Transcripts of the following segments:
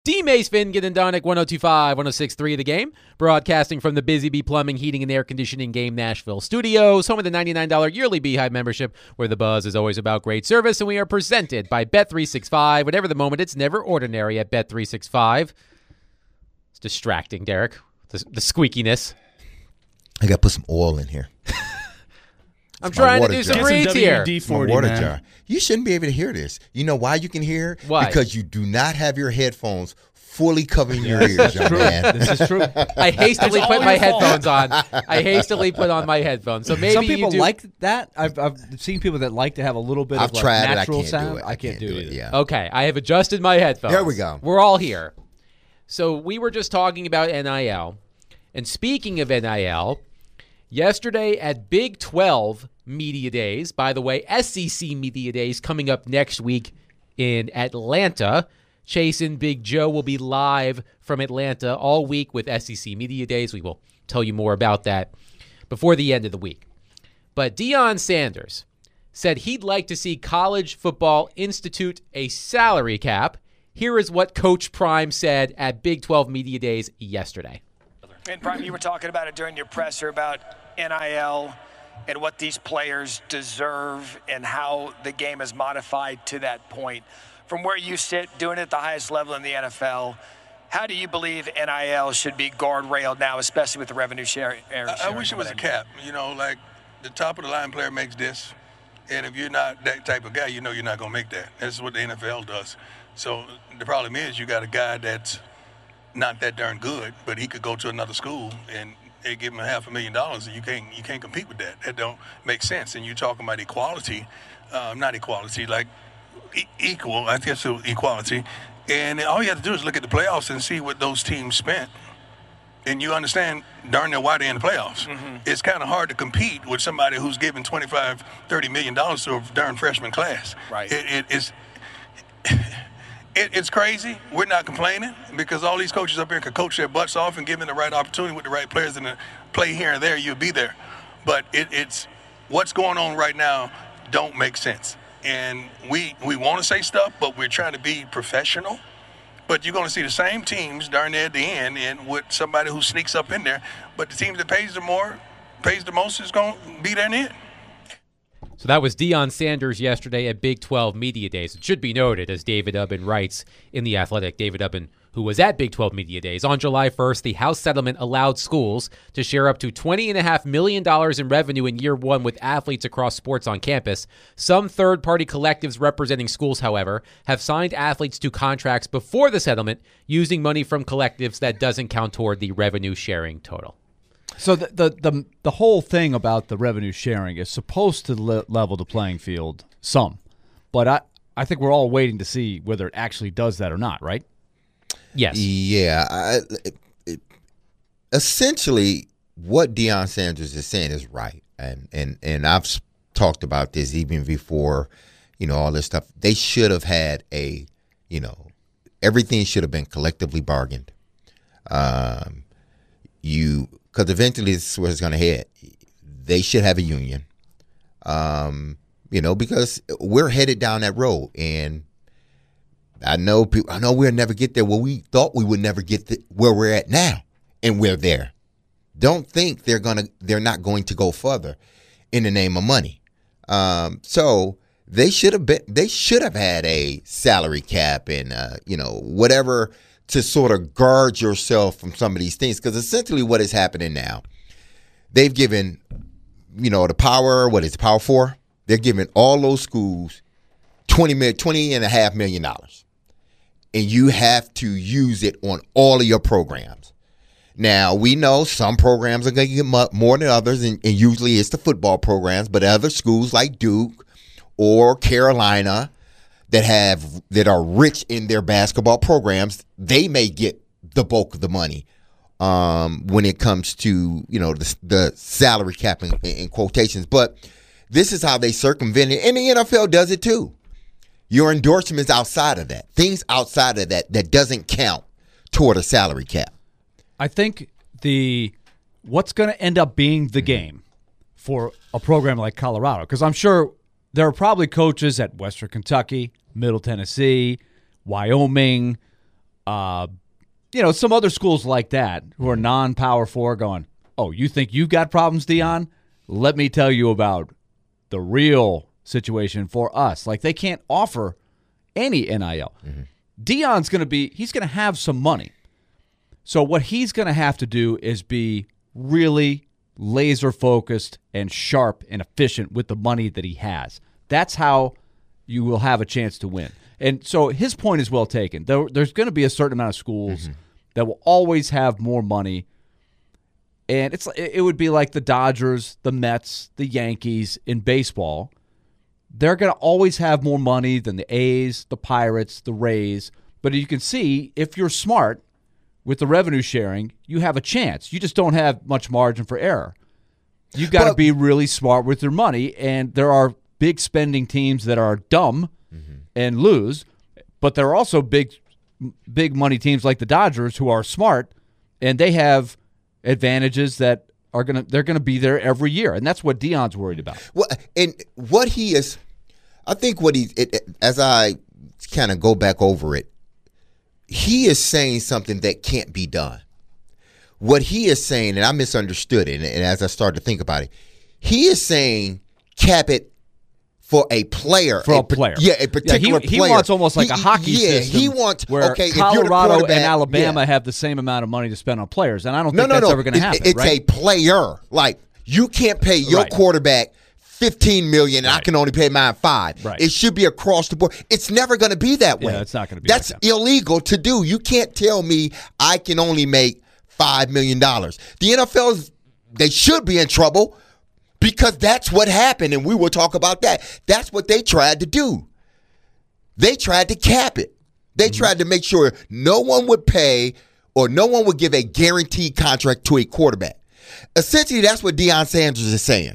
D. Mace Finnegan and Donick 102.5, 106.3 The Game, broadcasting from the Busy Bee Plumbing, Heating, and Air Conditioning Game Nashville studios, home of the $99 yearly Beehive membership, where the buzz is always about great service, and we are presented by Bet365. Whatever the moment, it's never ordinary at Bet365. It's distracting, Derek, the squeakiness. I got to put some oil in here. I'm trying to do some reads here. My water jar. You shouldn't be able to hear this. You know why you can hear? Why? Because you do not have your headphones fully covering your ears, young man. This is true. I hastily put my headphones on. I hastily put on my headphones. So maybe some people you do. like that. I've seen people that like to have a little bit of tried natural it. sound. I can't do it. Yeah. Okay, I have adjusted my headphones. There we go. We're all here. So we were just talking about NIL. And speaking of NIL, yesterday at Big 12 Media Days, by the way, SEC Media Days coming up next week in Atlanta. Chase and Big Joe will be live from Atlanta all week with SEC Media Days. We will tell you more about that before the end of the week. But Deion Sanders said he'd like to see college football institute a salary cap. Here is what Coach Prime said at Big 12 Media Days yesterday. And Prime, you were talking about it during your presser about NIL and what these players deserve and how the game is modified to that point. From where you sit, doing it at the highest level in the NFL, how do you believe NIL should be guardrailed now, especially with the revenue share? I wish it was a cap. You know, like the top of the line player makes this, and if you're not that type of guy, you know you're not going to make that. That's what the NFL does. So the problem is you got a guy that's not that darn good, but he could go to another school and they give him $500,000, and you can't compete with that. That don't make sense. And you're talking about equality, not equality, like equal. I guess so, equality. And all you have to do is look at the playoffs and see what those teams spent. And you understand darn near why they're in the playoffs. Mm-hmm. It's kind of hard to compete with somebody who's giving $25, $30 million to a darn freshman class. Right. It's crazy. We're not complaining because all these coaches up here can coach their butts off and give them the right opportunity with the right players and play here and there, you'll be there. But it's what's going on right now don't make sense. And we want to say stuff, but we're trying to be professional. But you're going to see the same teams darn near at the end and with somebody who sneaks up in there. But the team that pays the most is going to be there in the end. So that was Deion Sanders yesterday at Big 12 Media Days. It should be noted, as David Ubben writes in The Athletic, David Ubben, who was at Big 12 Media Days, on July 1st, the House settlement allowed schools to share up to $20.5 million in revenue in year one with athletes across sports on campus. Some third-party collectives representing schools, however, have signed athletes to contracts before the settlement using money from collectives that doesn't count toward the revenue sharing total. So the whole thing about the revenue sharing is supposed to level the playing field some, but I think we're all waiting to see whether it actually does that or not, right? Yes. Yeah. Essentially, what Deion Sanders is saying is right, and I've talked about this even before, all this stuff. They should have had everything should have been collectively bargained. Because eventually this is where it's going to head. They should have a union, because we're headed down that road. And I know we'll never get there. Well, we thought we would never get where we're at now, and we're there. Don't think they're not going to go further in the name of money. So they should have had a salary cap and whatever to sort of guard yourself from some of these things. Because essentially what is happening now, they've given, the power, what is Power 4? They're giving all those schools $20.5 million. And you have to use it on all of your programs. Now, we know some programs are going to get more than others, and usually it's the football programs, but other schools like Duke or Carolina that are rich in their basketball programs, they may get the bulk of the money when it comes to the salary cap in quotations. But this is how they circumvent it, and the NFL does it too. Your endorsements outside of that, things outside of that doesn't count toward a salary cap. I think what's going to end up being the game for a program like Colorado, because I'm sure there are probably coaches at Western Kentucky, Middle Tennessee, Wyoming, some other schools like that who are non-Power 4 going, oh, you think you got problems, Deion? Let me tell you about the real situation for us. Like, they can't offer any NIL. Mm-hmm. Deion's he's going to have some money. So what he's going to have to do is be really laser-focused and sharp and efficient with the money that he has. That's how you will have a chance to win. And so his point is well taken. There's going to be a certain amount of schools that will always have more money. And it would be like the Dodgers, the Mets, the Yankees in baseball. They're going to always have more money than the A's, the Pirates, the Rays. But you can see, if you're smart with the revenue sharing, you have a chance. You just don't have much margin for error. You got to be really smart with your money. And there are big spending teams that are dumb and lose, but there are also big money teams like the Dodgers who are smart, and they have advantages that they're gonna be there every year, and that's what Deion's worried about. Well, and what he is, I think as I kind of go back over it, he is saying something that can't be done. What he is saying, and I misunderstood it, and as I started to think about it, he is saying cap it for a player. For a player. Yeah, a particular he player. He wants almost like a hockey system. He wants, where okay, Colorado and Alabama have the same amount of money to spend on players, and I don't think that's ever going to happen. It's a player. Like, you can't pay your quarterback $15 million, and I can only pay mine $5 million. Right. It should be across the board. It's never going to be that way. Yeah, it's not going to be That's like that. illegal to do. You can't tell me I can only make $5 million. The NFL, they should be in trouble, because that's what happened, and we will talk about that. That's what they tried to do. They tried to cap it. They tried to make sure no one would pay or no one would give a guaranteed contract to a quarterback. Essentially, that's what Deion Sanders is saying.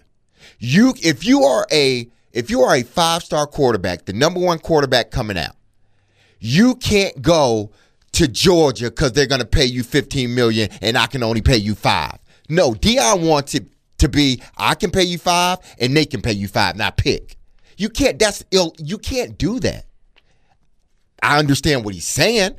If you are a 5-star quarterback, the number one quarterback coming out, you can't go to Georgia because they're going to pay you $15 million and I can only pay you $5 million. No, Deion wants it to be, I can pay you $5 million and they can pay you $5 million. Now pick. You can't. That's ill. You can't do that. I understand what he's saying.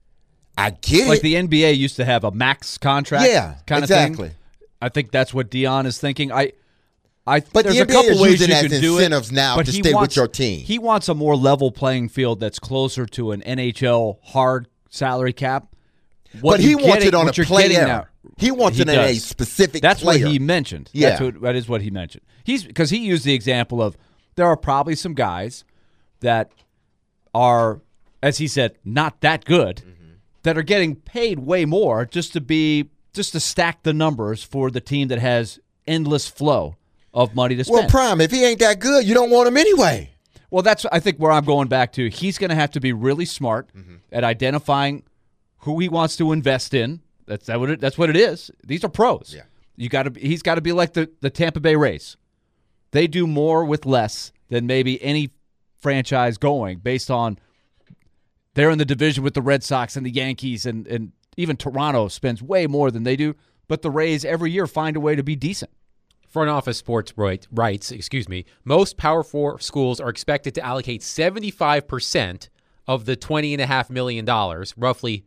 I get like it. The NBA used to have a max contract. Kind of thing. I think that's what Deion is thinking. But there's the NBA a couple is ways using you as can do incentives it, now but to stay with your team. He wants a more level playing field that's closer to an NHL hard salary cap. But he wants it on a player. He wants it on a specific That's player. what he mentioned. Yeah. That is what he mentioned. Because he used the example of there are probably some guys that are, as he said, not that good, that are getting paid way more just to stack the numbers for the team that has endless flow of money to spend. Well, Prime, if he ain't that good, you don't want him anyway. Well, that's, I think, where I'm going back to. He's going to have to be really smart at identifying who he wants to invest in. That's what it is. These are pros. Yeah. He's got to be like the Tampa Bay Rays. They do more with less than maybe any franchise going, based on they're in the division with the Red Sox and the Yankees, and even Toronto spends way more than they do. But the Rays every year find a way to be decent. Front office sports rights, most Power 4 schools are expected to allocate 75% of the $20.5 million, roughly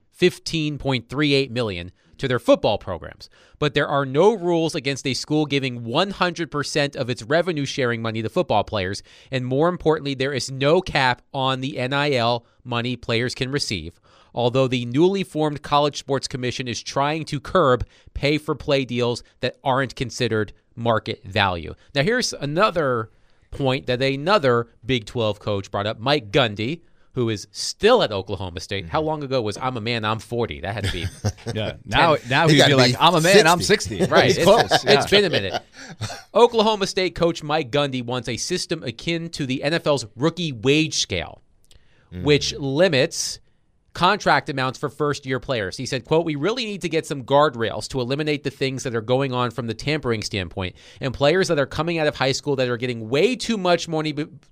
$15.38 million, to their football programs. But there are no rules against a school giving 100% of its revenue sharing money to football players. And more importantly, there is no cap on the NIL money players can receive. Although the newly formed College Sports Commission is trying to curb pay-for-play deals that aren't considered market value. Now, here's another point that another Big 12 coach brought up, Mike Gundy, who is still at Oklahoma State. How long ago was I'm a man, I'm 40? That had to be. Yeah. Now he'd be like, I'm a man, 60. I'm 60. Right. It's close. It's been a minute. Oklahoma State coach Mike Gundy wants a system akin to the NFL's rookie wage scale, which limits contract amounts for first-year players. He said, quote, "We really need to get some guardrails to eliminate the things that are going on from the tampering standpoint, and players that are coming out of high school that are getting way too much money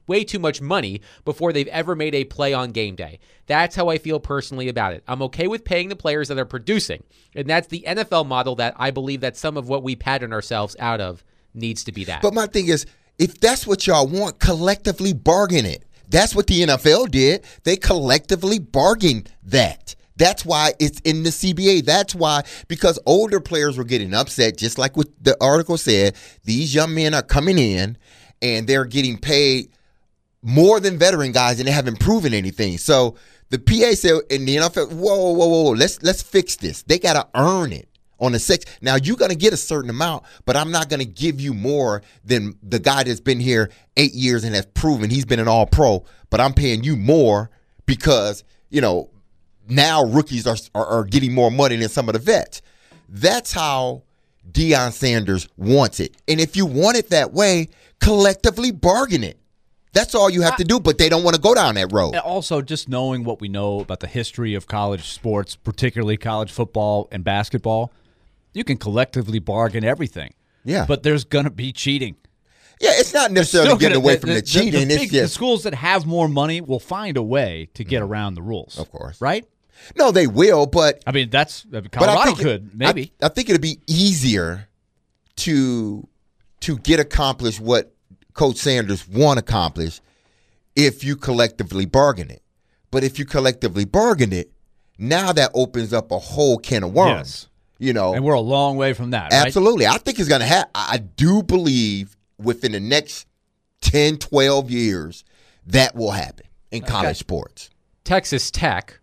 before they've ever made a play on game day. That's how I feel personally about it. I'm okay with paying the players that are producing, and that's the NFL model that I believe that some of what we pattern ourselves out of needs to be that." But my thing is, if that's what y'all want, collectively bargain it. That's what the NFL did. They collectively bargained that. That's why it's in the CBA. That's why, because older players were getting upset, just like what the article said. These young men are coming in and they're getting paid more than veteran guys, and they haven't proven anything. So the PA said in the NFL, whoa, let's fix this. They got to earn it on the six. Now you're going to get a certain amount, but I'm not going to give you more than the guy that's been here 8 years and has proven he's been an All-Pro. But I'm paying you more because now rookies are getting more money than some of the vets. That's how Deion Sanders wants it. And if you want it that way, collectively bargain it. That's all you have to do, but they don't want to go down that road. And also, just knowing what we know about the history of college sports, particularly college football and basketball, you can collectively bargain everything. Yeah. But there's going to be cheating. Yeah, it's not necessarily getting away from the cheating. The schools that have more money will find a way to get around the rules. Of course. Right? No, they will, but... I mean, Colorado could, maybe. I think it'd be easier to get accomplished what Coach Sanders want to accomplish if you collectively bargain it. But if you collectively bargain it, now that opens up a whole can of worms. Yes. And we're a long way from that, right? Absolutely. I think it's going to happen. I do believe within the next 10, 12 years, that will happen in college sports. Texas Tech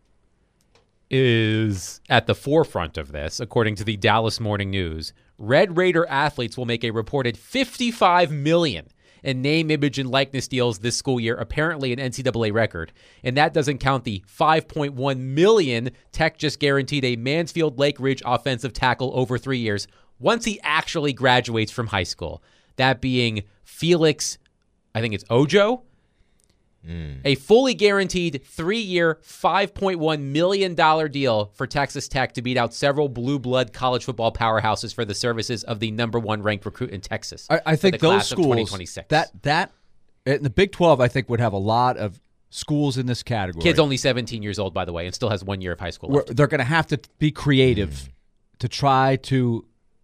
is at the forefront of this, according to the Dallas Morning News. Red Raider athletes will make a reported $55 million in name, image, and likeness deals this school year, apparently an NCAA record. And that doesn't count the $5.1 million Tech just guaranteed a Mansfield Lake Ridge offensive tackle over 3 years once he actually graduates from high school. That being Felix, I think it's Ojo. A fully guaranteed 3-year, $5.1 million deal for Texas Tech to beat out several blue blood college football powerhouses for the services of the number 1 ranked recruit in Texas. I think those schools, that in the Big 12, I think would have a lot of schools in this category. Kid's only 17 years old, by the way, and still has 1 year of high school left. They're going to have to be creative to try to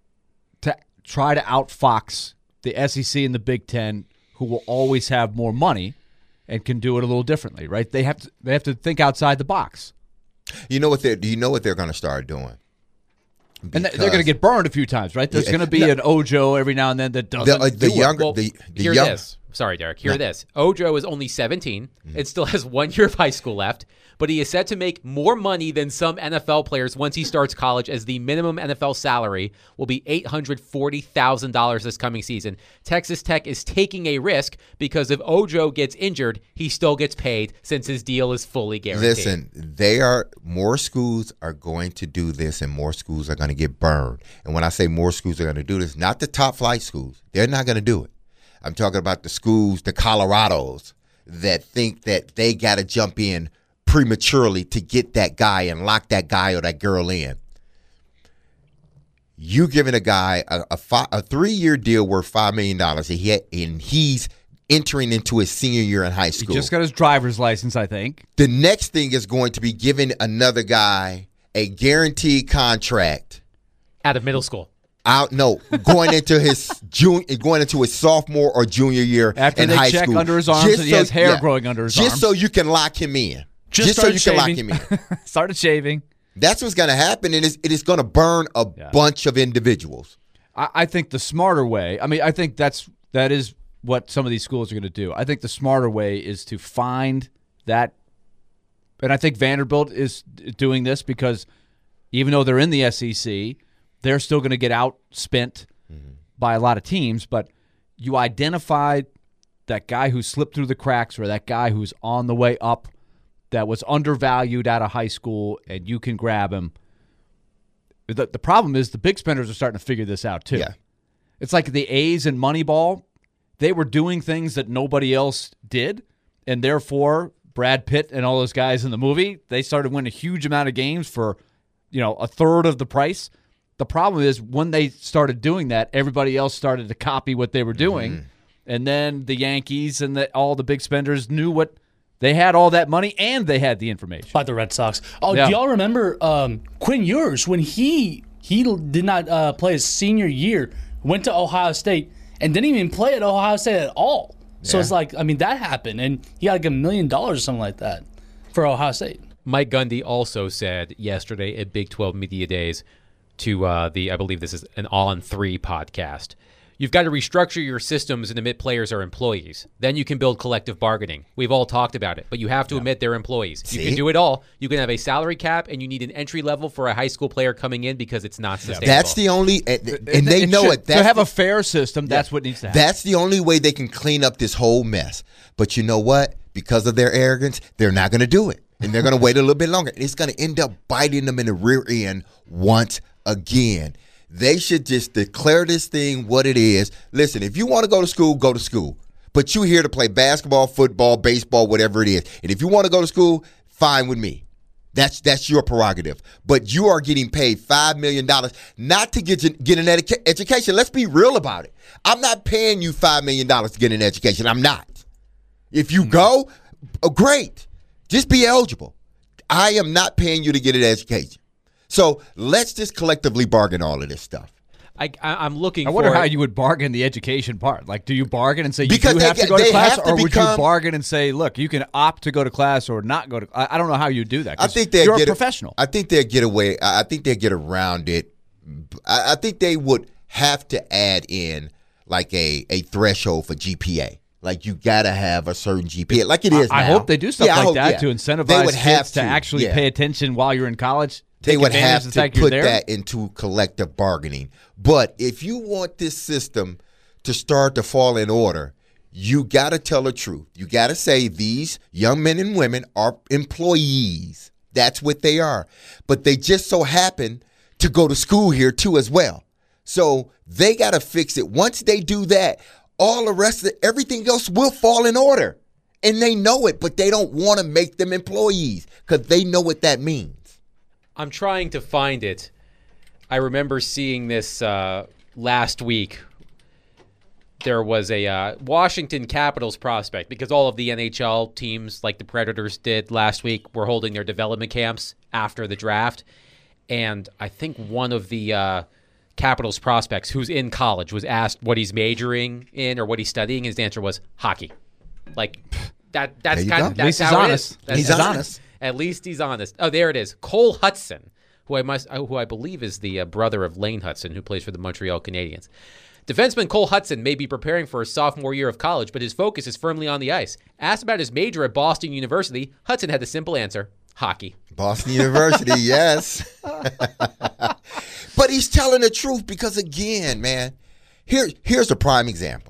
outfox the SEC and the Big Ten, who will always have more money and can do it a little differently, right? They have to think outside the box. Do you know what they're going to start doing? And they're going to get burned a few times, right? There's going to be an Ojo every now and then that doesn't do it. This. Sorry, Derek. Hear this. Ojo is only 17 and still has 1 year of high school left, but he is set to make more money than some NFL players once he starts college, as the minimum NFL salary will be $840,000 this coming season. Texas Tech is taking a risk because if Ojo gets injured, he still gets paid since his deal is fully guaranteed. Listen, more schools are going to do this, and more schools are going to get burned. And when I say more schools are going to do this, not the top flight schools. They're not going to do it. I'm talking about the schools, the Colorados, that think that they got to jump in prematurely to get that guy and lock that guy or that girl in. You giving a guy a 3-year deal worth $5 million, and he's entering into his senior year in high school. He just got his driver's license, I think. The next thing is going to be giving another guy a guaranteed contract out of middle school. Going into his sophomore or junior year after in they high check school. under his arms and he has hair growing under his arms. Just so you can lock him in. Started shaving. That's what's going to happen, and it is going to burn a bunch of individuals. I think the smarter way, I think that is what some of these schools are going to do. I think the smarter way is to find that, and I think Vanderbilt is doing this because even though they're in the SEC, they're still going to get outspent by a lot of teams, but you identify that guy who slipped through the cracks or that guy who's on the way up that was undervalued out of high school, and you can grab him. The problem is the big spenders are starting to figure this out too. Yeah. It's like the A's and Moneyball. They were doing things that nobody else did, and therefore Brad Pitt and all those guys in the movie, they started winning a huge amount of games for a third of the price. The problem is when they started doing that, everybody else started to copy what they were doing. And then the Yankees and all the big spenders knew what they had, all that money, and they had the information. By the Red Sox. Oh, yeah. Do y'all remember Quinn Ewers when he did not play his senior year, went to Ohio State, and didn't even play at Ohio State at all? So it's like, that happened, and he got like $1 million or something like that for Ohio State. Mike Gundy also said yesterday at Big 12 Media Days to I believe this is an On 3 podcast, you've got to restructure your systems and admit players are employees. Then you can build collective bargaining. We've all talked about it, but you have to admit they're employees. You can do it all. You can have a salary cap, and you need an entry level for a high school player coming in because it's not sustainable. That's the only, and they know it. To have a fair system, that's what needs to happen. That's the only way they can clean up this whole mess. But you know what? Because of their arrogance, they're not going to do it. And they're going to wait a little bit longer. And it's going to end up biting them in the rear end once again. They should just declare this thing what it is. Listen, if you want to go to school, go to school. But you're here to play basketball, football, baseball, whatever it is. And if you want to go to school, fine with me. That's your prerogative. But you are getting paid $5 million not to get an education. Let's be real about it. I'm not paying you $5 million to get an education. I'm not. If you go, great. Just be eligible. I am not paying you to get an education. So let's just collectively bargain all of this stuff. I'm looking. I wonder how you would bargain the education part. Like, do you bargain and say you Because do have they- to go to they class, have to or would you become- bargain and say, look, you can opt to go to class or not go to? I don't know how you do that. 'Cause I think they'll you're get a professional. I think they'll get away. I think they'll get around it. I think they would have to add in like a threshold for GPA. Like you gotta have a certain GPA, like it is now. I hope they do stuff like that to incentivize They would kids have to actually yeah. pay attention while you're in college. They Take would advantage have of the to fact you're put there. that into collective bargaining. But if you want this system to start to fall in order, you got to tell the truth. You got to say these young men and women are employees. That's what they are. But they just so happen to go to school here too as well. So they got to fix it. Once they do that, all the rest of everything else will fall in order. And they know it, but they don't want to make them employees because they know what that means. I'm trying to find it. I remember seeing this last week. There was a Washington Capitals prospect, because all of the NHL teams, like the Predators did last week, were holding their development camps after the draft. And I think one of the Capitals prospects who's in college was asked what he's majoring in or what he's studying. His answer was hockey. Like, that's you kind go. of At that's least he's how it honest. is. That's He's honest. At least he's honest. Oh, there it is. Cole Hudson, who I believe is the brother of Lane Hudson, who plays for the Montreal Canadiens. Defenseman Cole Hudson may be preparing for his sophomore year of college, but his focus is firmly on the ice. Asked about his major at Boston University, Hudson had the simple answer: hockey. Boston University, yes. But he's telling the truth because, again, man, here's a prime example.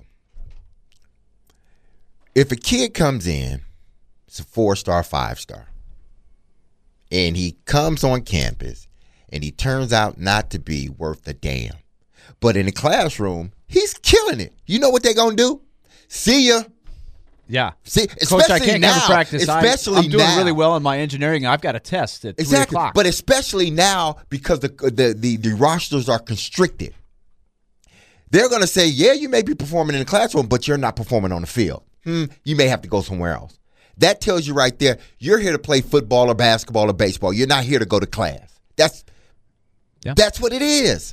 If a kid comes in, it's a 4-star, 5-star, and he comes on campus and he turns out not to be worth a damn, but in the classroom, he's killing it. You know what they're going to do? See ya. Yeah. See, Coach, I especially can't now. come to practice. Especially I'm doing now. really well in my engineering. I've got a test at 3 o'clock. But especially now because the rosters are constricted. They're going to say, yeah, you may be performing in the classroom, but you're not performing on the field. You may have to go somewhere else. That tells you right there, you're here to play football or basketball or baseball. You're not here to go to class. That's what it is.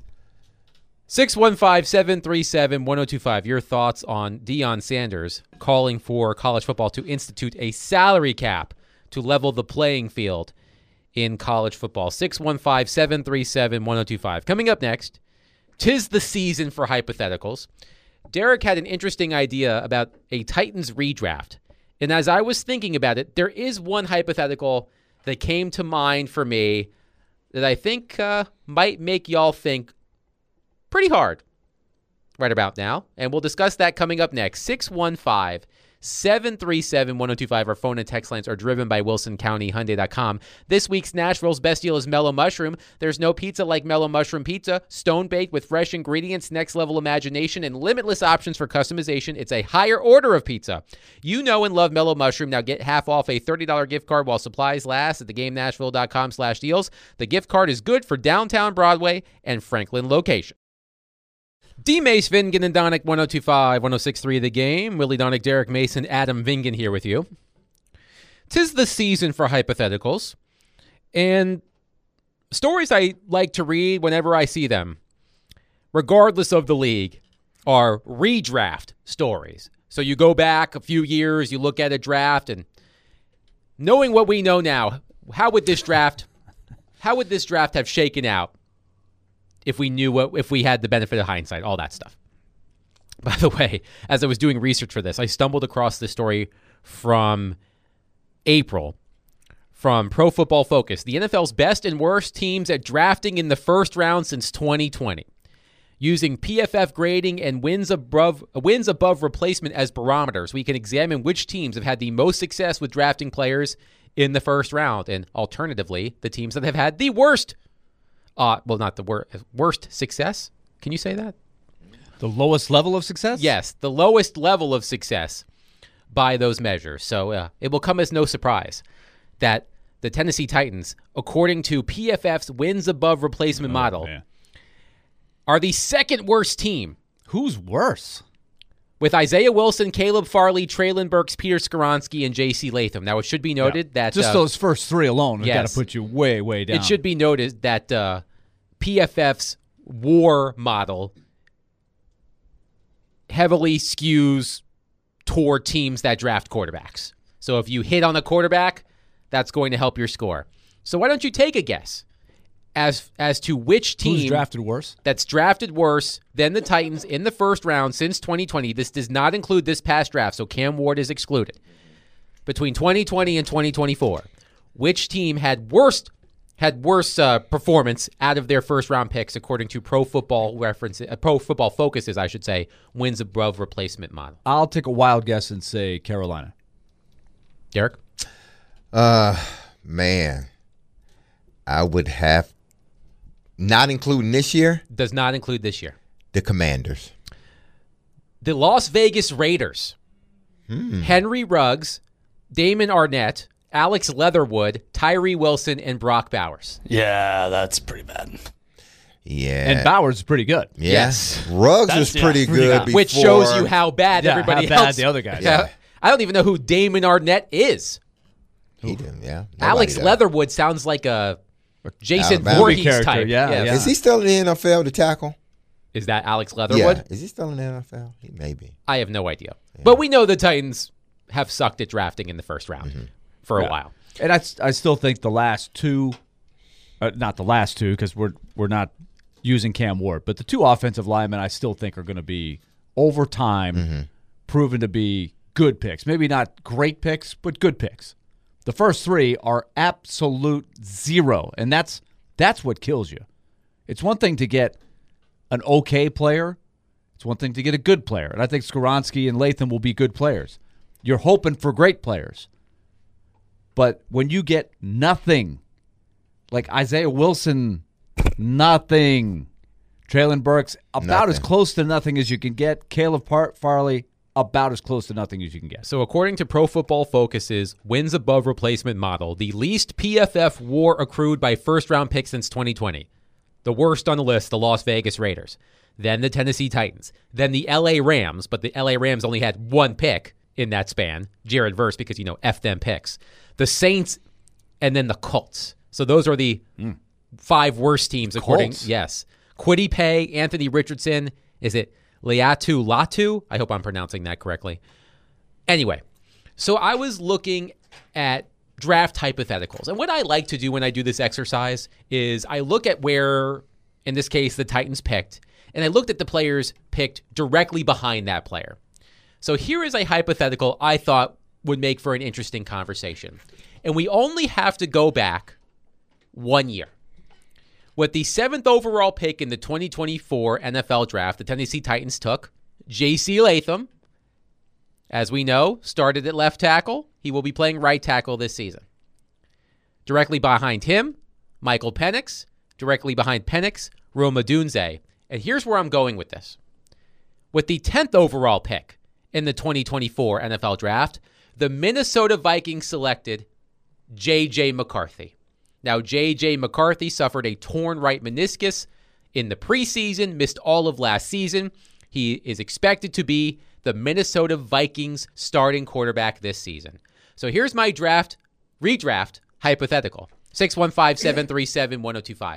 615-737-1025. Your thoughts on Deion Sanders calling for college football to institute a salary cap to level the playing field in college football. 615-737-1025. Coming up next, 'tis the season for hypotheticals. Derek had an interesting idea about a Titans redraft. And as I was thinking about it, there is one hypothetical that came to mind for me that I think might make y'all think pretty hard right about now. And we'll discuss that coming up next. 615-737-1025. Our phone and text lines are driven by WilsonCountyHyundai.com. This week's Nashville's best deal is Mellow Mushroom. There's no pizza like Mellow Mushroom Pizza. Stone-baked with fresh ingredients, next-level imagination, and limitless options for customization. It's a higher order of pizza. You know and love Mellow Mushroom. Now get half off a $30 gift card while supplies last at theGameNashville.com/deals. The gift card is good for downtown Broadway and Franklin location. D. Mace, Vingan, and Donick, 102.5, 106.3 The Game. Willie Donick, Derek Mason, Adam Vingan here with you. 'Tis the season for hypotheticals, and stories I like to read whenever I see them, regardless of the league, are redraft stories. So you go back a few years, you look at a draft, and knowing what we know now, how would this draft have shaken out if we had the benefit of hindsight, all that stuff. By the way, as I was doing research for this, I stumbled across this story from April from Pro Football Focus. The NFL's best and worst teams at drafting in the first round since 2020. Using PFF grading and wins above replacement as barometers, we can examine which teams have had the most success with drafting players in the first round, and alternatively, the teams that have had the worst, not the worst success. Can you say that? The lowest level of success? Yes, the lowest level of success by those measures. So it will come as no surprise that the Tennessee Titans, according to PFF's wins above replacement model, are the second worst team. Who's worse? With Isaiah Wilson, Caleb Farley, Traylon Burks, Peter Skoronski, and J.C. Latham. Now, it should be noted that... Just those first three alone have got yes. to put you way, way down. It should be noted that PFF's WAR model heavily skews toward teams that draft quarterbacks. So if you hit on a quarterback, that's going to help your score. So why don't you take a guess as to which team who's drafted worse? That's drafted worse than the Titans in the first round since 2020. This does not include this past draft, so Cam Ward is excluded. Between 2020 and 2024, which team had worse performance out of their first round picks according to Pro Football Focuses, I should say, wins above replacement model? I'll take a wild guess and say Carolina. Derek? Man, I would have, not including this year, Does not include this year. the Commanders. The Las Vegas Raiders. Henry Ruggs, Damon Arnett, Alex Leatherwood, Tyree Wilson, and Brock Bowers. Yeah, that's pretty bad. Yeah. And Bowers is pretty good. Yeah. Yes. Ruggs was pretty good before. Which shows you how bad everybody how bad else. the other guys. Yeah. I don't even know who Damon Arnett is. He didn't, yeah. Nobody Alex does. Leatherwood sounds like a Jason Alabama. Voorhees Character, type. yeah. Is he still in the NFL to tackle? Is that Alex Leatherwood? Yeah. Is he still in the NFL? He may be. I have no idea. But we know the Titans have sucked at drafting in the first round for a while. And I still think the last two, not the last two because we're not using Cam Ward, but the two offensive linemen I still think are going to be, over time, proven to be good picks. Maybe not great picks, but good picks. The first three are absolute zero, and that's what kills you. It's one thing to get an okay player. It's one thing to get a good player, and I think Skoronski and Latham will be good players. You're hoping for great players. But when you get nothing, like Isaiah Wilson, nothing. Traylon Burks, about as close to nothing as you can get. Caleb Farley, about as close to nothing as you can get. So according to Pro Football Focus's wins above replacement model, the least PFF WAR accrued by first-round picks since 2020. The worst on the list, the Las Vegas Raiders. Then the Tennessee Titans. Then the L.A. Rams, but the L.A. Rams only had one pick in that span. Jared Verse, because, F them picks. The Saints, and then the Colts. So those are the five worst teams according. Colts? Yes. Kwity Paye, Anthony Richardson. Is it Laiatu Latu? I hope I'm pronouncing that correctly. Anyway, so I was looking at draft hypotheticals. And what I like to do when I do this exercise is I look at where, in this case, the Titans picked, and I looked at the players picked directly behind that player. So here is a hypothetical I thought would make for an interesting conversation. And we only have to go back 1 year. With the 7th overall pick in the 2024 NFL Draft, the Tennessee Titans took J.C. Latham. As we know, started at left tackle. He will be playing right tackle this season. Directly behind him, Michael Penix. Directly behind Penix, Rome Odunze. And here's where I'm going with this. With the 10th overall pick in the 2024 NFL Draft, the Minnesota Vikings selected J.J. McCarthy. Now, J.J. McCarthy suffered a torn right meniscus in the preseason, missed all of last season. He is expected to be the Minnesota Vikings starting quarterback this season. So here's my redraft hypothetical. 615-737-1025.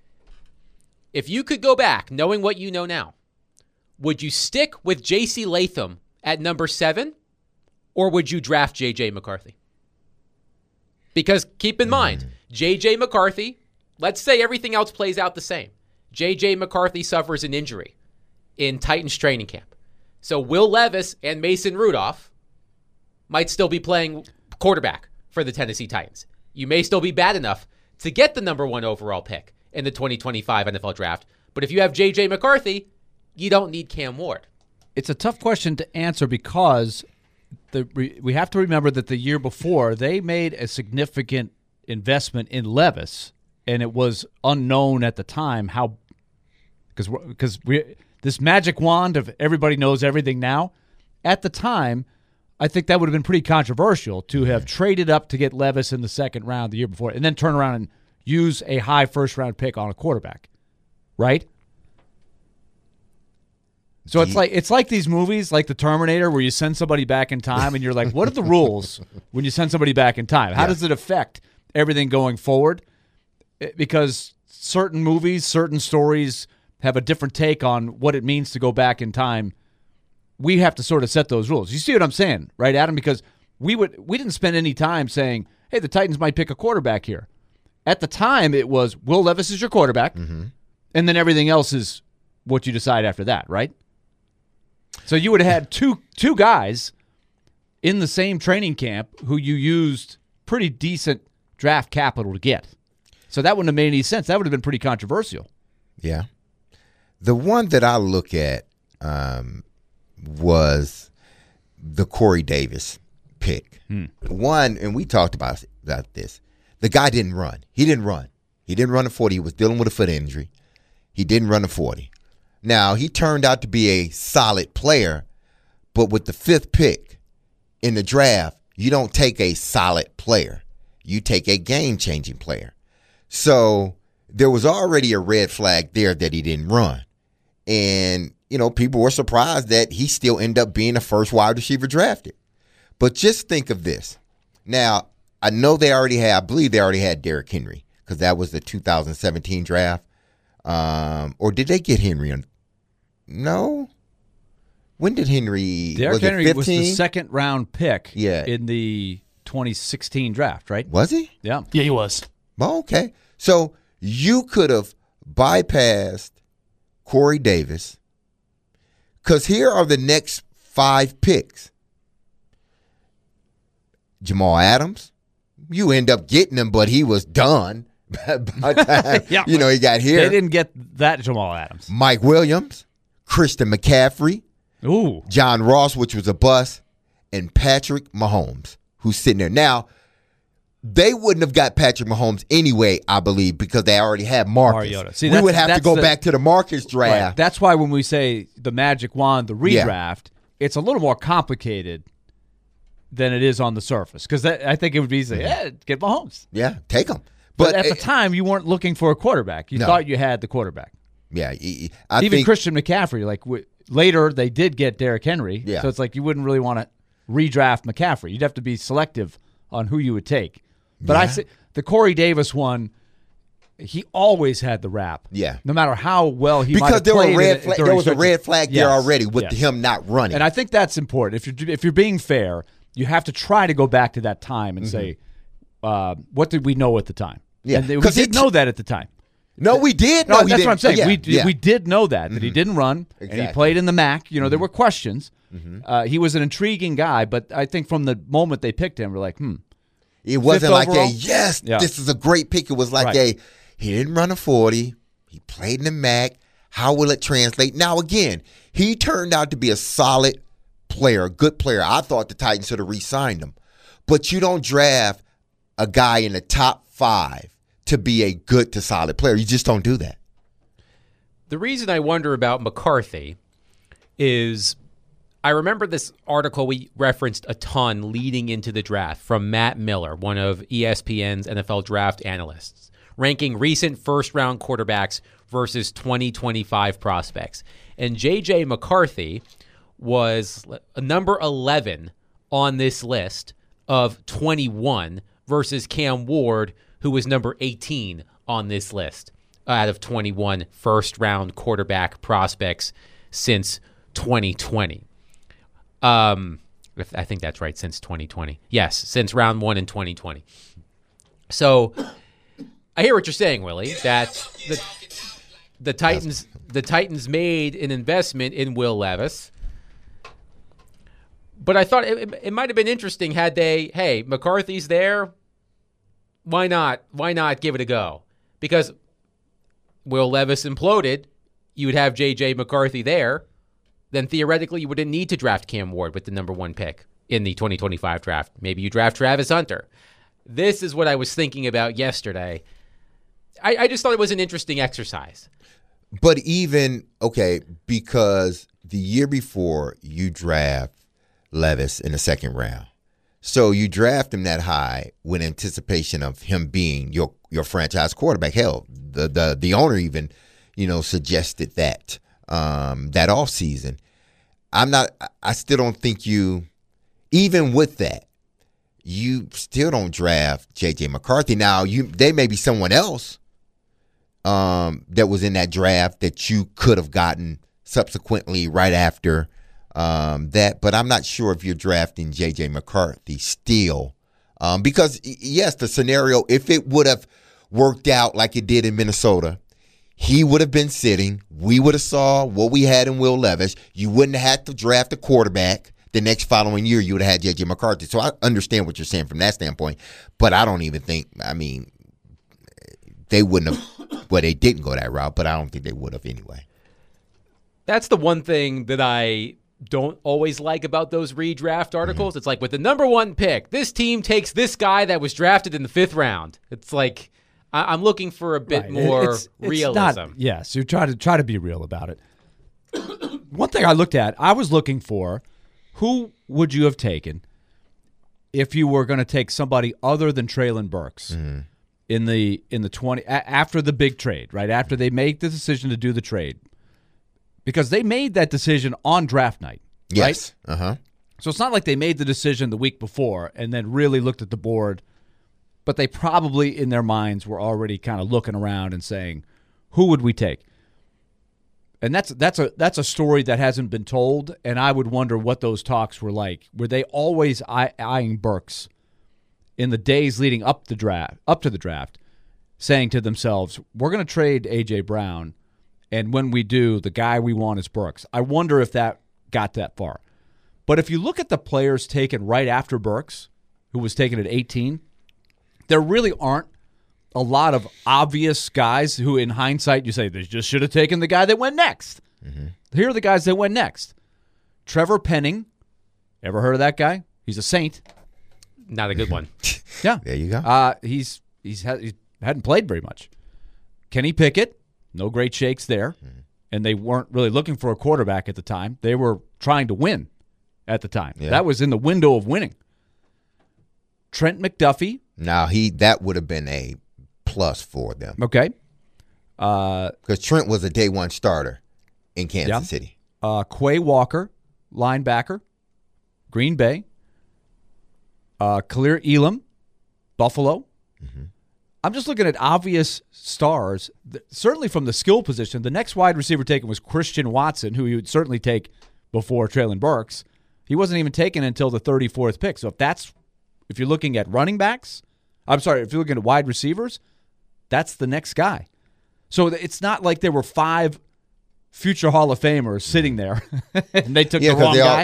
If you could go back, knowing what you know now, would you stick with J.C. Latham at number 7, or would you draft J.J. McCarthy? Because keep in mind, J.J. McCarthy, let's say everything else plays out the same. J.J. McCarthy suffers an injury in Titans training camp. So Will Levis and Mason Rudolph might still be playing quarterback for the Tennessee Titans. You may still be bad enough to get the number 1 overall pick in the 2025 NFL draft. But if you have J.J. McCarthy, you don't need Cam Ward. It's a tough question to answer because we have to remember that the year before, they made a significant investment in Levis, and it was unknown at the time how – because this magic wand of everybody knows everything now, at the time, I think that would have been pretty controversial to have traded up to get Levis in the second round the year before and then turn around and use a high first-round pick on a quarterback, right? So it's like these movies, like The Terminator, where you send somebody back in time and you're like, what are the rules when you send somebody back in time? How does it affect everything going forward? Because certain movies, certain stories have a different take on what it means to go back in time. We have to sort of set those rules. You see what I'm saying, right, Adam? Because we didn't spend any time saying, hey, the Titans might pick a quarterback here. At the time, it was Will Levis is your quarterback, and then everything else is what you decide after that, right? So you would have had two guys in the same training camp who you used pretty decent draft capital to get. So that wouldn't have made any sense. That would have been pretty controversial. Yeah. The one that I look at was the Corey Davis pick. One, and we talked about this, the guy didn't run. He didn't run. He didn't run a 40. He was dealing with a foot injury. He didn't run a 40. Now, he turned out to be a solid player, but with the 5th pick in the draft, you don't take a solid player. You take a game-changing player. So there was already a red flag there that he didn't run. And, people were surprised that he still ended up being the first wide receiver drafted. But just think of this. Now, I know I believe they already had Derrick Henry because that was the 2017 draft. Or did they get Henry? No. When did Henry? Derrick Henry 15? was the second-round pick Yeah. in the 2016 draft, right? Was he? Yeah. Yeah, he was. Oh, okay. So you could have bypassed Corey Davis because here are the next 5 picks. Jamal Adams, you end up getting him, but he was done by the time he got here. They didn't get that Jamal Adams. Mike Williams, Christian McCaffrey, Ooh. John Ross, which was a bust, and Patrick Mahomes, who's sitting there. Now, they wouldn't have got Patrick Mahomes anyway, I believe, because they already had Marcus. Mariota. See, we would have to go back to the Marcus draft. Right. That's why when we say the magic wand, the redraft, it's a little more complicated than it is on the surface. Because I think it would be easy, get Mahomes. Yeah, take him. But at the time, you weren't looking for a quarterback. You thought you had the quarterback. Yeah, Even Christian McCaffrey, later they did get Derrick Henry. Yeah. So it's like you wouldn't really want to redraft McCaffrey. You'd have to be selective on who you would take. But I say the Corey Davis one, he always had the rap. Yeah. No matter how well he might because have there played. there was a red flag there already with Yes. him not running. And I think that's important. If you're being fair, you have to try to go back to that time and say, what did we know at the time? Yeah. And we did know that at the time. No, we did. No, No, we that's didn't. what I'm saying. Yeah, We did know that he didn't run and he Exactly. played in the MAC. There were questions. He was an intriguing guy, but I think from the moment they picked him, we're like, It wasn't like overall? this is a great pick. It was like he didn't run a 40. He played in the MAC. How will it translate? Now, again, he turned out to be a solid player, a good player. I thought the Titans should have re-signed him. But you don't draft a guy in the top 5 to be a good to solid player. You just don't do that. The reason I wonder about McCarthy is I remember this article we referenced a ton leading into the draft from Matt Miller, one of ESPN's NFL draft analysts, ranking recent first-round quarterbacks versus 2025 prospects. And J.J. McCarthy was number 11 on this list of 21 versus Cam Ward, who was number 18 on this list out of 21 first-round quarterback prospects since 2020. I think that's right, since 2020. Yes, since round 1 in 2020. So I hear what you're saying, Willie, that the Titans made an investment in Will Levis. But I thought it might have been interesting had they, hey, McCarthy's there. Why not? Why not give it a go? Because Will Levis imploded. You would have J.J. McCarthy there. Then theoretically, you wouldn't need to draft Cam Ward with the number 1 pick in the 2025 draft. Maybe you draft Travis Hunter. This is what I was thinking about yesterday. I just thought it was an interesting exercise. But even, okay, because the year before you draft Levis in the 2nd round. So you draft him that high with anticipation of him being your franchise quarterback. Hell, the owner even, suggested that that offseason. I still don't think even with that, you still don't draft J.J. McCarthy. Now, they may be someone else that was in that draft that you could have gotten subsequently right after that, but I'm not sure if you're drafting J.J. McCarthy still, because yes, the scenario, if it would have worked out like it did in Minnesota, he would have been sitting. We would have saw what we had in Will Levis. You wouldn't have had to draft a quarterback the next following year. You would have had J.J. McCarthy. So I understand what you're saying from that standpoint, but I don't even think. I mean, they wouldn't have. Well, they didn't go that route, but I don't think they would have anyway. That's the one thing that I don't always like about those redraft articles. It's like, with the number 1 pick, this team takes this guy that was drafted in the 5th round. It's like, I'm looking for a bit more realism. Yes, you try to be real about it. One thing I looked at, I was looking for, who would you have taken if you were going to take somebody other than Treylon Burks in the 20 after the big trade, right after they make the decision to do the trade. Because they made that decision on draft night, yes. Right? Uh-huh. So it's not like they made the decision the week before and then really looked at the board, but they probably in their minds were already kind of looking around and saying, who would we take? And that's a story that hasn't been told, and I would wonder what those talks were like. Were they always eyeing Burks in the days leading up to the draft, saying to themselves, we're going to trade A.J. Brown, and when we do, the guy we want is Burks. I wonder if that got that far. But if you look at the players taken right after Burks, who was taken at 18, there really aren't a lot of obvious guys who, in hindsight, you say they just should have taken the guy that went next. Here are the guys that went next. Trevor Penning. Ever heard of that guy? He's a Saint. Not a good one. Yeah. There you go. He hadn't played very much. Kenny Pickett. No great shakes there. And they weren't really looking for a quarterback at the time. They were trying to win at the time. Yeah. That was in the window of winning. Trent McDuffie. Now, that would have been a plus for them. Okay. Because Trent was a day 1 starter in Kansas City. Quay Walker, linebacker, Green Bay. Khalil Elam, Buffalo. I'm just looking at obvious stars, certainly from the skill position. The next wide receiver taken was Christian Watson, who you would certainly take before Treylon Burks. He wasn't even taken until the 34th pick. So if you're looking at running backs, if you're looking at wide receivers, that's the next guy. So it's not like there were 5 future Hall of Famers sitting there and they took the wrong guy.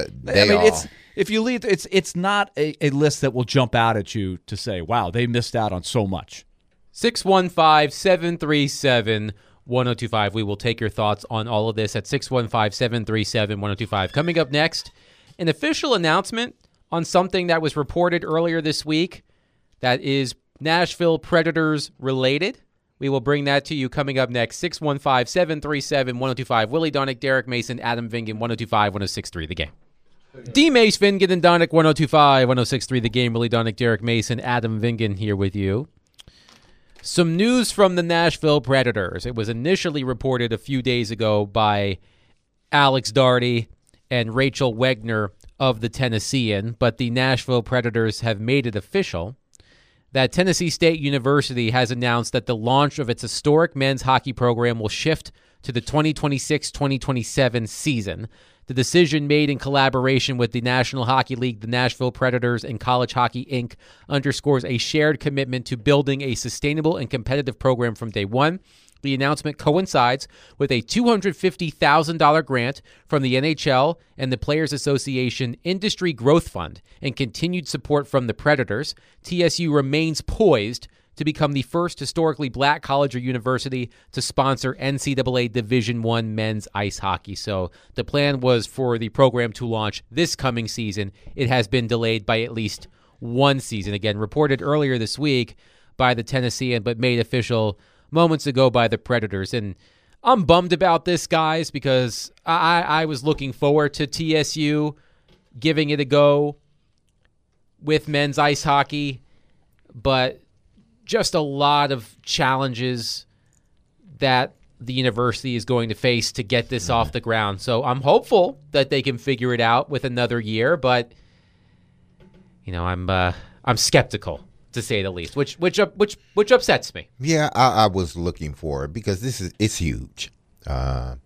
If you leave, it's not a list that will jump out at you to say, wow, they missed out on so much. 615-737-1025. We will take your thoughts on all of this at 615-737-1025. Coming up next, an official announcement on something that was reported earlier this week that is Nashville Predators related. We will bring that to you coming up next. 615-737-1025. Willie Donick, Derek Mason, Adam Vingan, 102.5-106.3 The Game. D. Mace, Vingan, and Donick, 102.5-106.3 The Game. Willie Donick, Derek Mason, Adam Vingan here with you. Some news from the Nashville Predators. It was initially reported a few days ago by Alex Daugherty and Rachel Wegner of the Tennessean, but the Nashville Predators have made it official that Tennessee State University has announced that the launch of its historic men's hockey program will shift to the 2026-2027 season. The decision, made in collaboration with the National Hockey League, the Nashville Predators, and College Hockey Inc., underscores a shared commitment to building a sustainable and competitive program from day one. The announcement coincides with a $250,000 grant from the NHL and the Players Association Industry Growth Fund and continued support from the Predators. TSU remains poised to become the first historically black college or university to sponsor NCAA Division I men's ice hockey. So the plan was for the program to launch this coming season. It has been delayed by at least one season. Again, reported earlier this week by the Tennessean, but made official moments ago by the Predators. And I'm bummed about this, guys, because I was looking forward to TSU giving it a go with men's ice hockey, but just a lot of challenges that the university is going to face to get this off the ground. So I'm hopeful that they can figure it out with another year, but I'm skeptical, to say the least, which upsets me. Yeah, I was looking for it because it's huge. And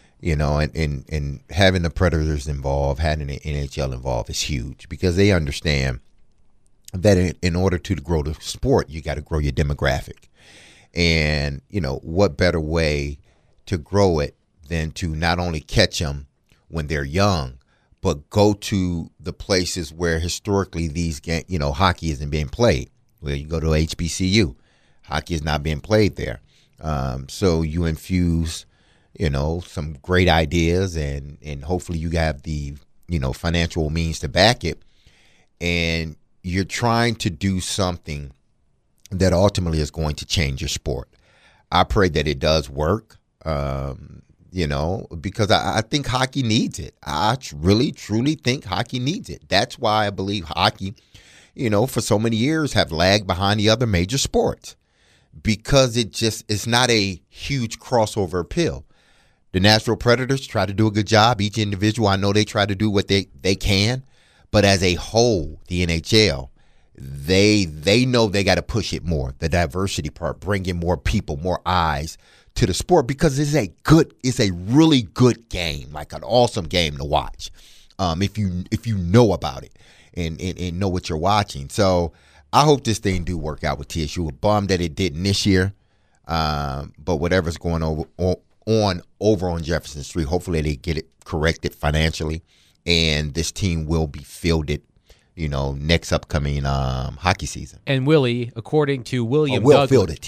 having the Predators involved, having the NHL involved is huge because they understand that in order to grow the sport, you got to grow your demographic. And, what better way to grow it than to not only catch them when they're young, but go to the places where historically these hockey isn't being played. Well, you go to HBCU, hockey is not being played there. So you infuse, some great ideas and hopefully you have the, financial means to back it. And you're trying to do something that ultimately is going to change your sport. I pray that it does work, because I think hockey needs it. I really, truly think hockey needs it. That's why I believe hockey, for so many years have lagged behind the other major sports because it's not a huge crossover appeal. The Nashville Predators try to do a good job. Each individual, I know they try to do what they can. But as a whole, the NHL, they know they got to push it more. The diversity part, bring in more people, more eyes to the sport because it's a really good game, like an awesome game to watch. If you know about it and know what you're watching. So I hope this thing do work out with TSU. I'm bummed that it didn't this year, but whatever's going over on Jefferson Street, hopefully they get it corrected financially. And this team will be fielded, next upcoming hockey season. And Willie, according to William Douglas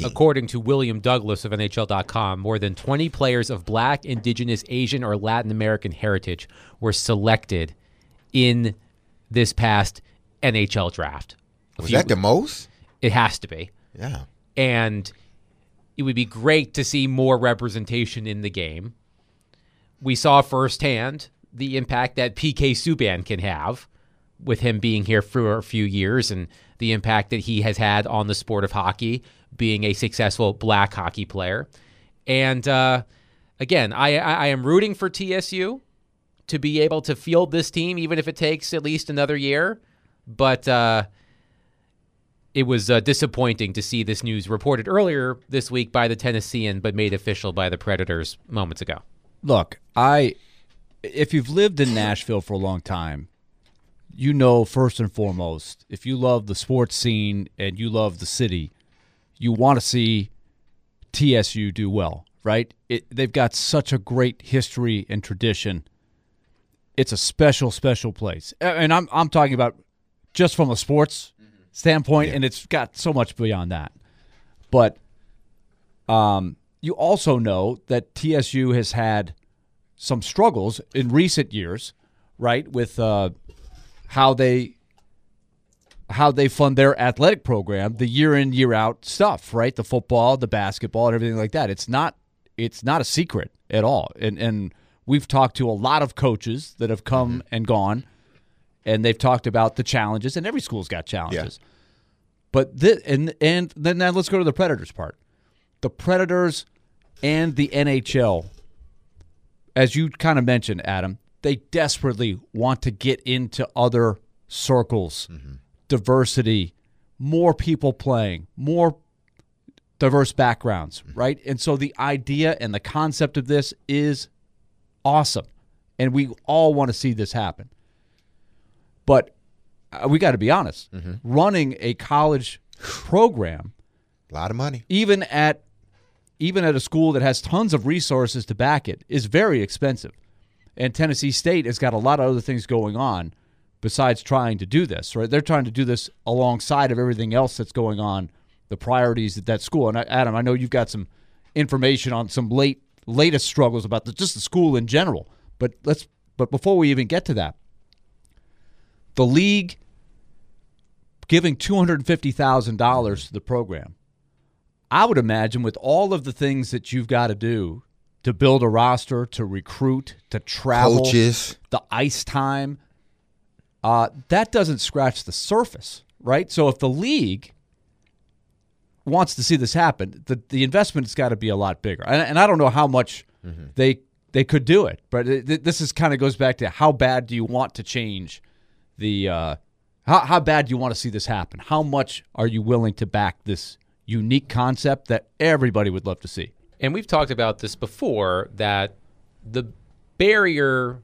of NHL.com, more than 20 players of Black, Indigenous, Asian, or Latin American heritage were selected in this past NHL draft. Was that the most? It has to be. Yeah. And it would be great to see more representation in the game. We saw firsthand the impact that PK Subban can have with him being here for a few years and the impact that he has had on the sport of hockey, being a successful black hockey player. And again, I am rooting for TSU to be able to field this team, even if it takes at least another year. But it was disappointing to see this news reported earlier this week by the Tennessean, but made official by the Predators moments ago. Look, if you've lived in Nashville for a long time, first and foremost, if you love the sports scene and you love the city, you want to see TSU do well, right? They've got such a great history and tradition. It's a special, special place. And I'm talking about just from a sports standpoint, and it's got so much beyond that. But you also know that TSU has had some struggles in recent years, right, with how they fund their athletic program, the year in, year out stuff, right? The football, the basketball, and everything like that. It's not a secret at all. And we've talked to a lot of coaches that have come and gone, and they've talked about the challenges, and every school's got challenges. Yeah. But then let's go to the Predators part. The Predators and the NHL, as you kind of mentioned, Adam, they desperately want to get into other circles, diversity, more people playing, more diverse backgrounds, right? And so the idea and the concept of this is awesome, and we all want to see this happen. But we got to be honest. Running a college program, A lot of money. even at a school that has tons of resources to back it, is very expensive. And Tennessee State has got a lot of other things going on besides trying to do this, right? They're trying to do this alongside of everything else that's going on, the priorities at that school. And Adam, I know you've got some information on some latest struggles about just the school in general. But before we even get to that, the league giving $250,000 to the program. I would imagine with all of the things that you've got to do to build a roster, to recruit, to travel, Coaches. the ice time, that doesn't scratch the surface, right? So if the league wants to see this happen, the investment has got to be a lot bigger. And I don't know how much they could do it, but this is kind of goes back to how bad do you want to change the how bad do you want to see this happen? How much are you willing to back this unique concept that everybody would love to see? And we've talked about this before, that the barrier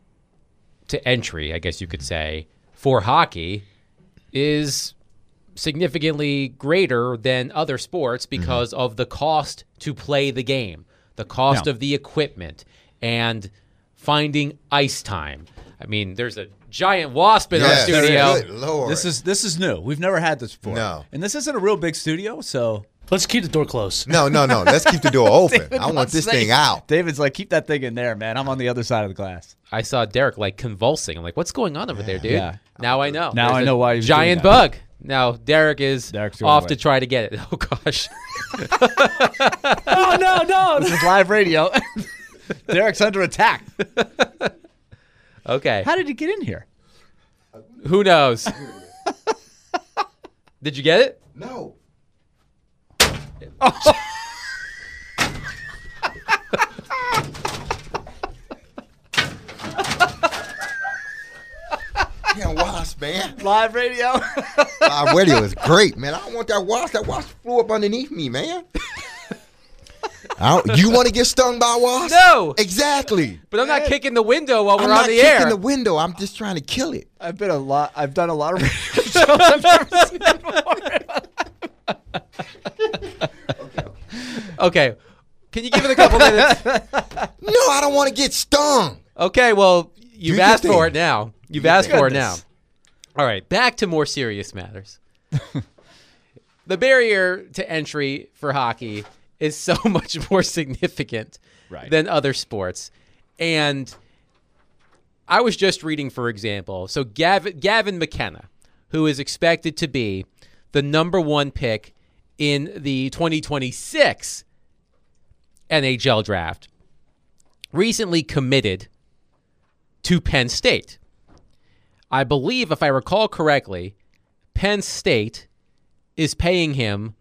to entry, I guess you could say, for hockey is significantly greater than other sports because of the cost to play the game, the cost of the equipment, and finding ice time. I mean, there's a giant wasp in our Yes, studio. good Lord. This is new. We've never had this before. No. And this isn't a real big studio, so Let's keep the door closed. No. Let's keep the door open. David I want wants this to thing say- out. David's like, keep that thing in there, man. I'm on the other side of the glass. I saw Derek like convulsing. I'm like, what's going on over there, dude? Yeah. Now I know. Now There's I a know why he was giant doing that. bug. Now Derek is Derek's doing off it. to try to get it. Oh gosh. Oh, no. This is live radio. Derek's under attack. Okay. How did he get in here? Who knows? Did you get it? No. Yeah, wasp, man. Live radio. Live radio is great, man. I don't want that wasp. That wasp flew up underneath me, man. You want to get stung by a wasp? No. Exactly. But I'm not kicking the window while I'm we're not on the kicking air. the window. I'm just trying to kill it. I've done a lot of radio shows. I've never seen that before. Okay. Can you give it a couple minutes? No, I don't want to get stung. Okay, well, you've your asked for thing. it now. You've your asked thing. for it now. All right, back to more serious matters. The barrier to entry for hockey is so much more significant Right. than other sports. And I was just reading, for example, so Gavin McKenna, who is expected to be the number one pick in the 2026 NHL draft, recently committed to Penn State. I believe, if I recall correctly, Penn State is paying him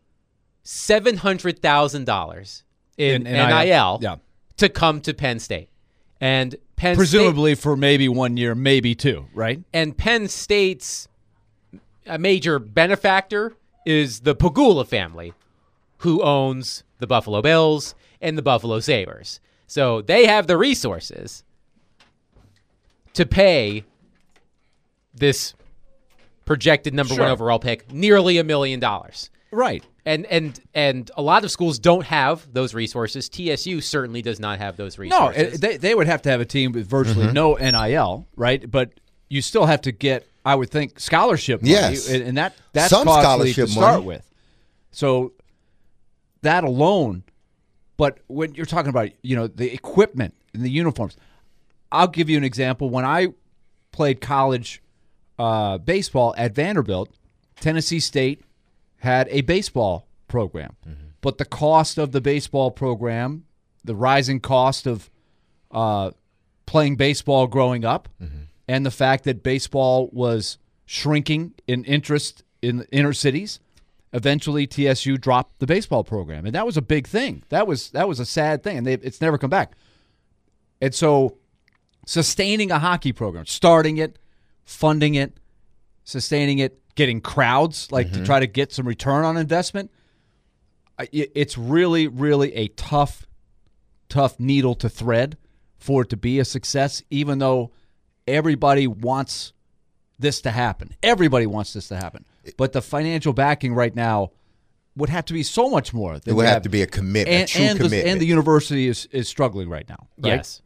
$700,000 in NIL Yeah. to come to Penn State. And Penn Presumably for maybe 1 year, maybe two, right? and Penn State's a major benefactor is the Pegula family, who owns the Buffalo Bills and the Buffalo Sabres. So they have the resources to pay this projected number one overall pick nearly $1 million. Right. And a lot of schools don't have those resources. TSU certainly does not have those No, resources. they would have to have a team with virtually no NIL, right? But you still have to get, I would think, scholarship money. Yes. And that's Some costly scholarship to start money. with. So that alone, but when you're talking about, the equipment and the uniforms, I'll give you an example. When I played college baseball at Vanderbilt, Tennessee State had a baseball program. But the cost of the baseball program, the rising cost of playing baseball growing up, and the fact that baseball was shrinking in interest in the inner cities, eventually TSU dropped the baseball program. And that was a big thing. That was a sad thing, and it's never come back. And so sustaining a hockey program, starting it, funding it, sustaining it, getting crowds, like to try to get some return on investment. It's really, really a tough needle to thread for it to be a success, even though everybody wants this to happen. Everybody wants this to happen. But the financial backing right now would have to be so much more. It would have to be a commitment, true commitment. And the university is struggling right now. Right? Yes.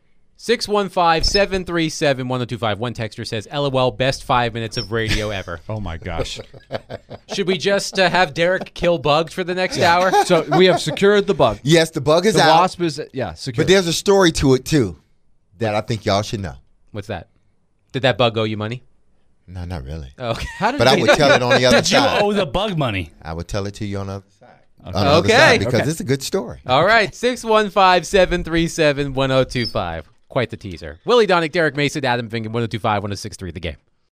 615-737-1025. One texter says, LOL, best 5 minutes of radio ever. Oh, my gosh. Should we just have Derek kill bugs for the next hour? So we have secured the bug. Yes, the bug is The out. wasp is, secured. But there's a story to it, too, that I think y'all should know. What's that? Did that bug owe you money? No, not really. Okay. But I would tell it on the other Did you side. owe the bug money? I would tell it to you on the other side. On the Okay. other side, because Okay. it's a good story. All right. 615-737-1025. Quite the teaser. Willie Donick, Derek Mason, Adam Vingan, 102.5, 106.3 The Game.